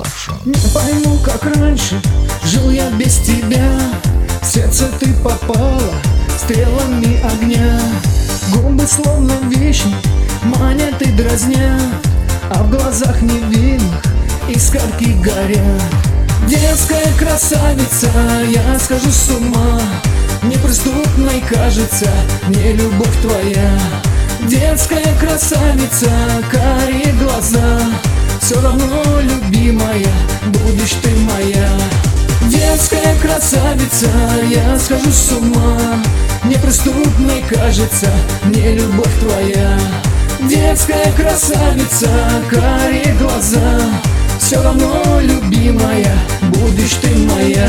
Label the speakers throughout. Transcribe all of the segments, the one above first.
Speaker 1: Production.
Speaker 2: Не пойму, как раньше жил я без тебя. В сердце ты попала стрелами огня. Губы словно вишни манят и дразнят, а в глазах невинных искорки горят. Детская красавица, я схожу с ума. Неприступной кажется мне любовь твоя. Детская красавица, карие глаза, все равно, любимая, будешь ты моя. Детская красавица, я схожу с ума. Неприступной кажется мне любовь твоя. Детская красавица, карие глаза, все равно, любимая, будешь ты моя.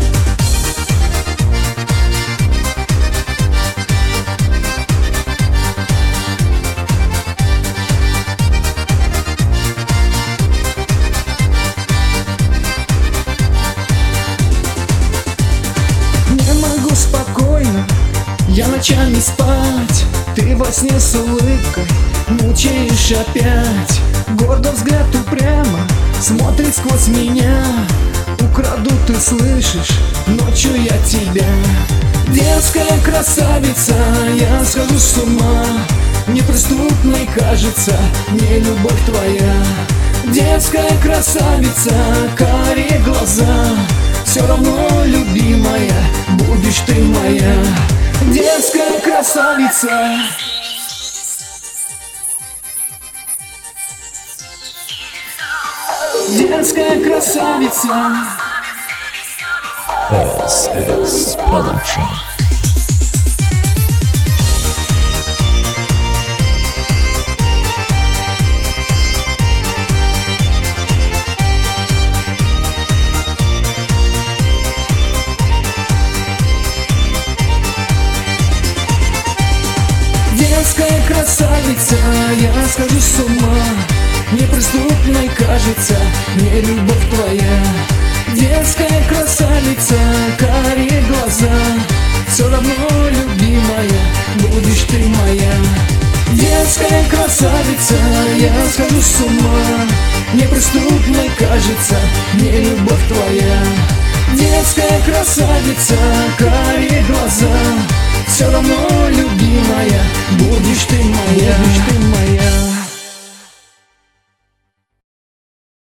Speaker 2: Спокойно, я ночами спать. Ты во сне с улыбкой мучаешь опять. Гордо взгляд упрямо смотрит сквозь меня. Украду, ты слышишь, ночью я тебя. Детская красавица, я схожу с ума. Неприступной кажется мне любовь твоя. Детская красавица, карие глаза, все равно, любимая, будешь ты моя. Детская красавица. Детская красавица.
Speaker 1: SS Production.
Speaker 2: Детская красавица, я схожу с ума. Неприступной кажется мне любовь твоя. Детская красавица, карие глаза, все равно, любимая, будешь ты моя. Детская красавица, я схожу с ума. Неприступной кажется мне любовь твоя. Детская красавица, карие глаза, все равно, любимая, будешь ты моя.